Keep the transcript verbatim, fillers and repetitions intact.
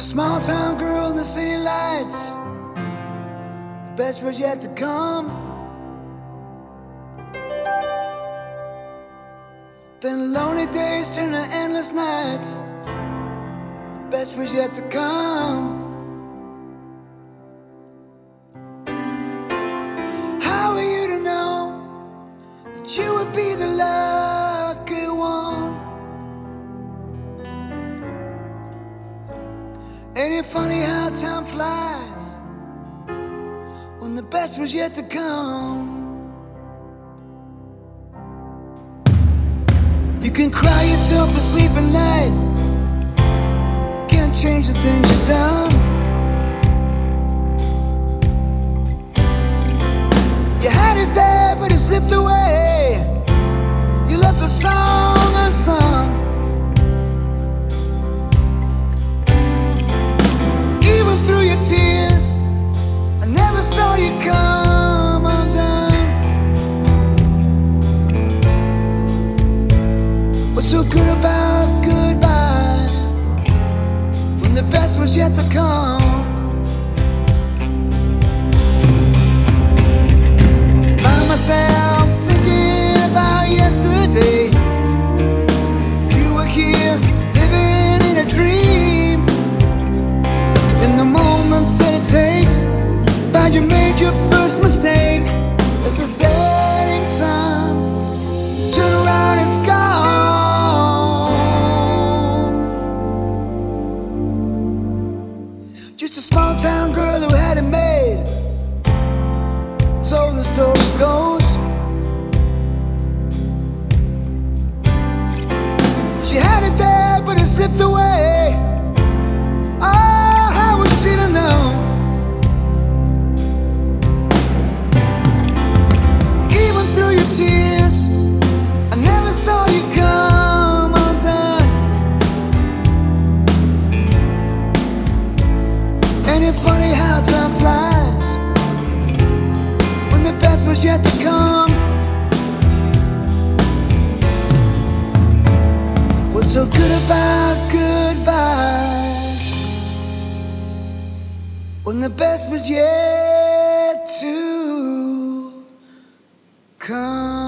small town girl in the city lights. The best was yet to come. Then lonely days turn to endless nights. The best was yet to come. How are you to know that you would be the lucky one? Ain't it funny how time flies when the best was yet to come? You can cry yourself to sleep at night, can't change the things you've done. You had it there, but it slipped away. You left a song unsung. Even through your tears, I never saw you come undone. What's so good about goodbye when the best was yet to come? Find myself thinking about yesterday. You were here, living in a dream. In the moment that it takes, find you made your first mistake. As the setting sun, turn around, it's gone. Just a small town girl who had it made, so the story goes. She had it there, but it slipped away. Oh, how was she to know? Even through your tears, I never saw you come undone. Ain't it funny how time flies when the best was yet to come? What's so good about goodbye when the best was yet to come?